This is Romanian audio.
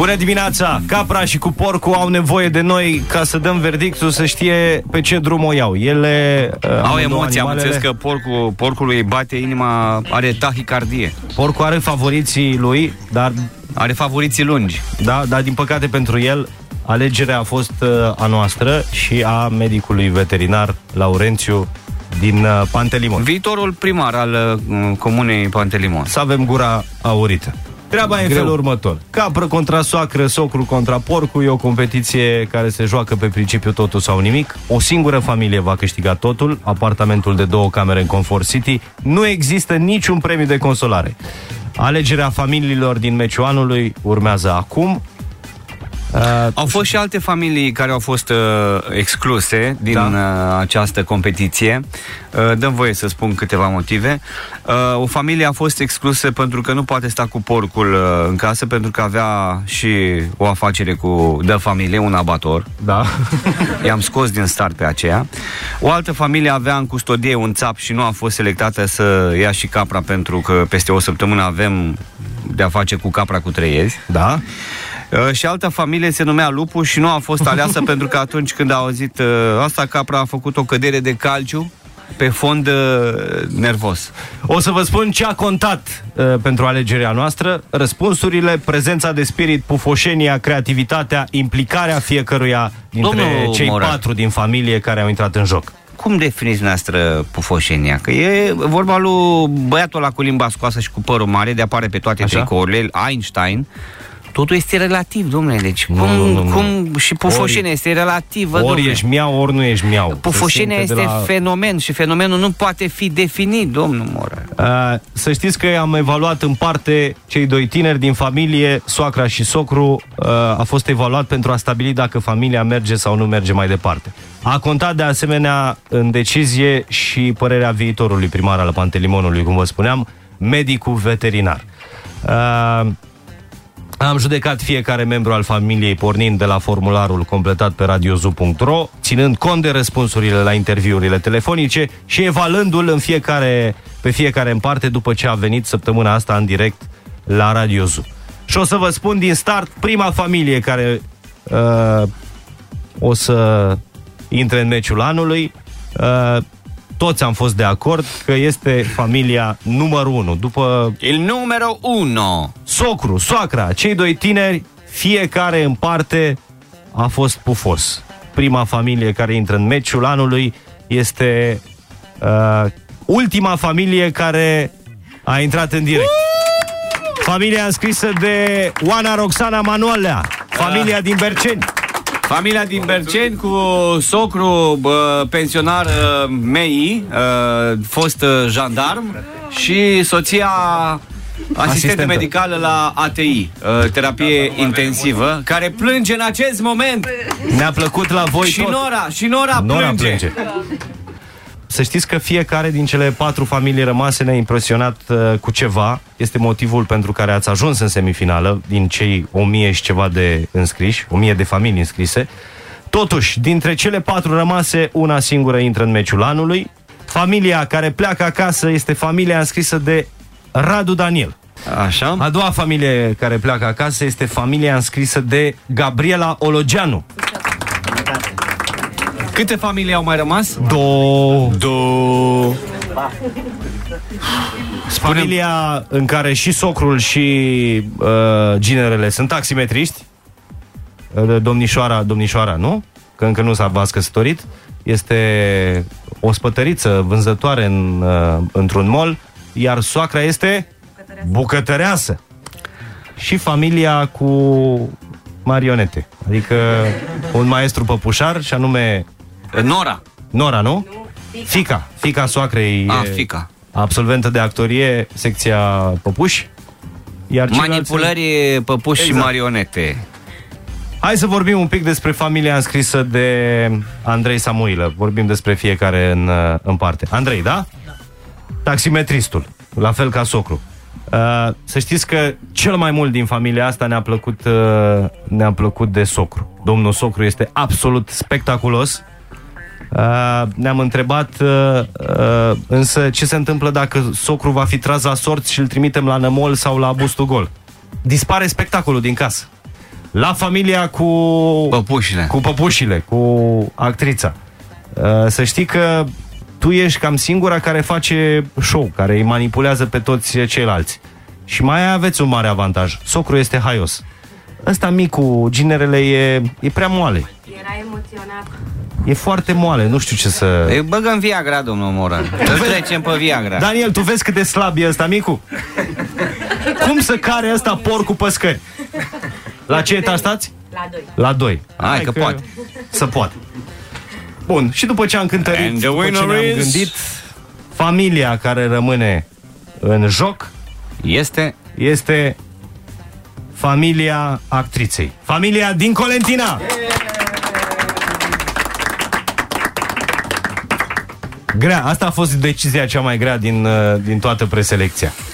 Bună dimineața! Capra și cu porcul au nevoie de noi ca să dăm verdictul, să știe pe ce drum o iau. Ele au emoții, am înțeles că porcului îi bate inima, are tahicardie. Porcul are favoriții lui, dar are favoriții lungi. Da, dar din păcate pentru el alegerea a fost a noastră și a medicului veterinar Laurențiu din Pantelimon. Viitorul primar al comunei Pantelimon. Să avem gura aurită. Treaba e în felul următor. Capră contra soacră, socru contra porcu. E o competiție care se joacă pe principiu totul sau nimic. O singură familie va câștiga totul. Apartamentul de 2 camere în Comfort City. Nu există niciun premiu de consolare. Alegerea familiilor din meciul anului urmează acum. Au fost și alte familii care au fost excluse din această competiție. Dăm voie să spun câteva motive. O familie a fost exclusă pentru că nu poate sta cu porcul în casă, pentru că avea și o afacere de familie, un abator. Da. I-am scos din start pe aceea. O altă familie avea în custodie un țap și nu a fost selectată să ia și capra, pentru că peste o săptămână avem de a face cu capra cu 3 iezi. Da. Și altă familie se numea Lupu și nu a fost aleasă pentru că atunci când a auzit asta, capra a făcut o cădere de calciu pe fond nervos. O să vă spun ce a contat pentru alegerea noastră: răspunsurile, prezența de spirit, pufoșenia, creativitatea, implicarea fiecăruia dintre cei 4 din familie care au intrat în joc. Cum definiți noastră pufoșenia? Că e vorba lui băiatul ăla cu limba scoasă și cu părul mare, de apare pe toate tricourile, Einstein. Totul este relativ, domnule, deci cum și pufoșenia este relativă, ori domnule. Ești miau, ori nu ești miau. Pufoșenia este fenomen și fenomenul nu poate fi definit, domnul Morar. Să știți că am evaluat în parte cei 2 tineri din familie, soacra și socru. A fost evaluat pentru a stabili dacă familia merge sau nu merge mai departe. A contat de asemenea în decizie și părerea viitorului primar al Pantelimonului, cum vă spuneam, medicul veterinar. Am judecat fiecare membru al familiei pornind de la formularul completat pe radiozu.ro, ținând cont de răspunsurile la interviurile telefonice și evaluându-l pe fiecare în parte după ce a venit săptămâna asta în direct la Radio Zoo. Și o să vă spun din start, prima familie care o să intre în meciul anului, toți am fost de acord că este familia numărul 1. După il numero 1, socru, soacra, cei 2 tineri, fiecare în parte a fost pufos. Prima familie care intră în meciul anului este ultima familie care a intrat în direct. Familia înscrisă de Oana Roxana Manuelea, familia din Berceni. Familia din Berceni cu socru pensionar MEI, fost jandarm, și soția asistentă medicală la ATI, terapie intensivă, care plânge în acest moment. Ne-a plăcut la voi și tot. Și Nora plânge. Să știți că fiecare din cele 4 familii rămase ne-a impresionat cu ceva. Este motivul pentru care ați ajuns în semifinală din cei 1000 și ceva de înscriși, 1000 de familii înscrise. Totuși, dintre cele 4 rămase, una singură intră în meciul anului. Familia care pleacă acasă este familia înscrisă de Radu Daniel. Așa. A doua familie care pleacă acasă este familia înscrisă de Gabriela Ologeanu. Câte familii au mai rămas? 2. Familia în care și socrul și ginerele sunt taximetriști. Domnișoara, nu? Că încă nu v-ați căsătorit. Este o spătăriță vânzătoare într-un mall. Iar soacra este bucătăreasă. Și familia cu marionete. Adică un maestru păpușar, și anume Nora, nu? Fica soacrei. Fica. Absolventă de actorie, secția păpuși. Iar manipulări, păpuși, exact, și marionete. Hai să vorbim un pic despre familia înscrisă de Andrei Samuilă. Vorbim despre fiecare în parte. Andrei, da? Taximetristul, la fel ca socru. Să știți că cel mai mult din familia asta ne-a plăcut de socru. Domnul socru este absolut spectaculos. Ne-am întrebat însă ce se întâmplă dacă socru va fi tras la sorți și îl trimitem la nămol sau la bustul gol. Dispare spectacolul din casă. La familia cu păpușile, cu actrița. Să știi că tu ești cam singura care face show, care îi manipulează pe toți ceilalți. Și mai aveți un mare avantaj. Socrul este haios. Ăsta micu, ginerele, e prea moale. Era emoționat. E foarte moale, nu știu ce să... Băgăm Viagra, domnul Moran. Să trecem pe Viagra. Daniel, tu vezi cât de slab e ăsta micu? Cum să care ăsta porcul pe scări? La ce etaj stați? La 2. La 2. Hai că poate. Să poate. Bun, și după ce am cântărit, după ce ne-am gândit, familia care rămâne în joc este familia actriței. Familia din Colentina. Grea, asta a fost decizia cea mai grea din toată preselecția.